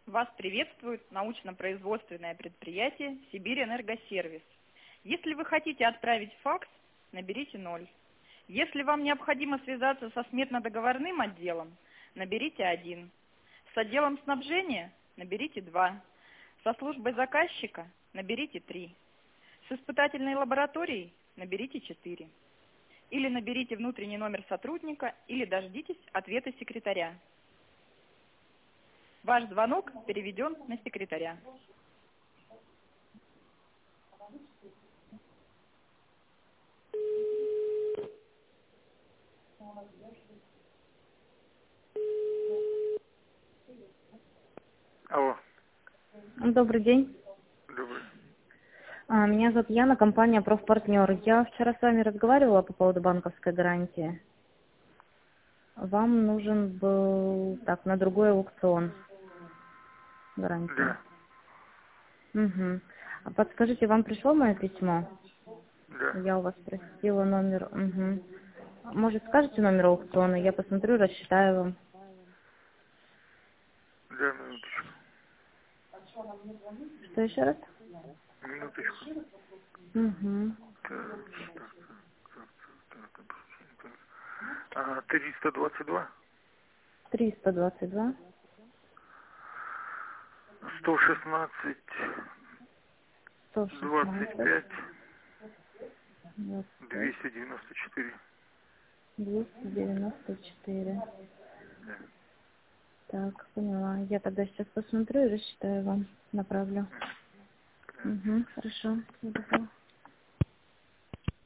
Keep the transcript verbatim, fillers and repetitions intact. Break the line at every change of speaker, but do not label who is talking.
Вас приветствует научно-производственное предприятие «Сибирь-Энергосервис». Если вы хотите отправить факс, наберите ноль. Если вам необходимо связаться со сметно-договорным отделом, наберите один. С отделом снабжения наберите два. Со службой заказчика наберите три. С испытательной лабораторией наберите четыре. Или наберите внутренний номер сотрудника, или дождитесь ответа секретаря. Ваш звонок переведен на секретаря.
Алло,
Добрый день.
добрый.
А, Меня зовут Яна, компания «Профпартнер». Я вчера с вами разговаривала по поводу банковской гарантии. Вам нужен был так на другой аукцион гарантия.
Да,
Угу. А подскажите, вам пришло мое письмо?
да,
Я у вас спросила номер. Угу. Может, скажете номер аукциона? Я посмотрю, рассчитаю вам.
да, минуточку.
Что еще раз?
Минуточку.
Угу.
Так, так, так, так, так, так. А, триста двадцать два,
триста двадцать два,
сто шестнадцать,
сто
двадцать
шестнадцать,
пять,
двадцать пять,
двести девяносто четыре.
двести девяносто четыре.
Да.
Так, поняла. Я тогда сейчас посмотрю и рассчитаю вам, направлю. Угу, хорошо. Всего доброго.